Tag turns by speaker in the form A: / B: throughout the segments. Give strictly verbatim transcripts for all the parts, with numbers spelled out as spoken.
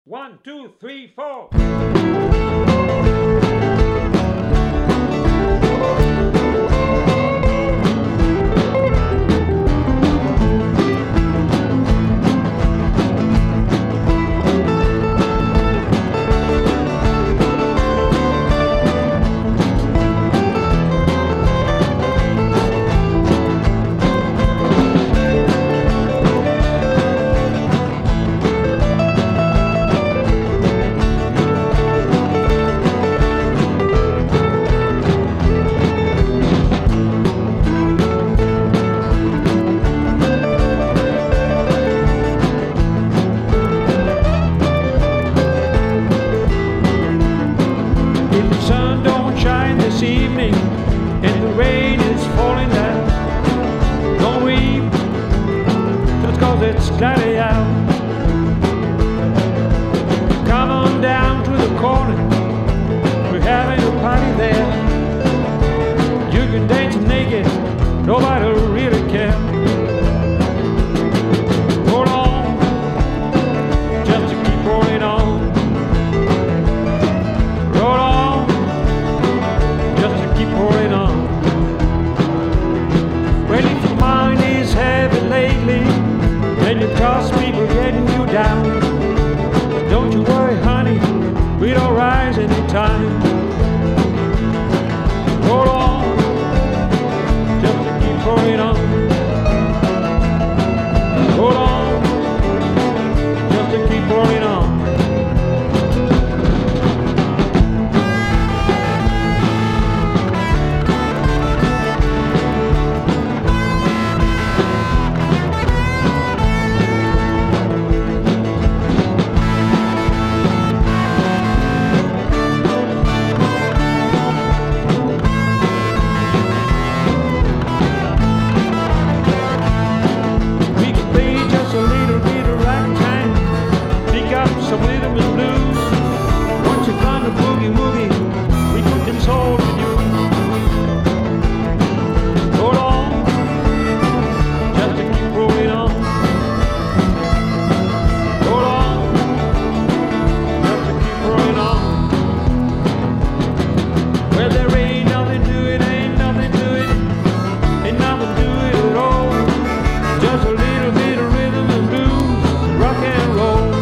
A: One, two, three, four. This evening and the rain is falling down, don't weep just cause it's cloudy out. Come on down to the corner, we're having a party there. You can dance naked, nobody will really care. Hold on, just to keep rolling on. Roll on, keep pouring on. Well, if your mind is heavy lately and your trust people getting you down, don't you worry, honey, we don't rise anytime. Hold on, just to keep pouring on. Hold on, just to keep pouring on. Some rhythm and blues. Once you find the boogie woogie, we put them soul in you. Hold on, just to keep rolling on. Hold on, just to keep rolling on. Well, there ain't nothing to it, ain't nothing to it, ain't nothing to it at all. Just a little bit of rhythm and blues, rock and roll.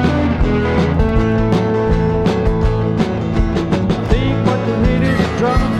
A: Drum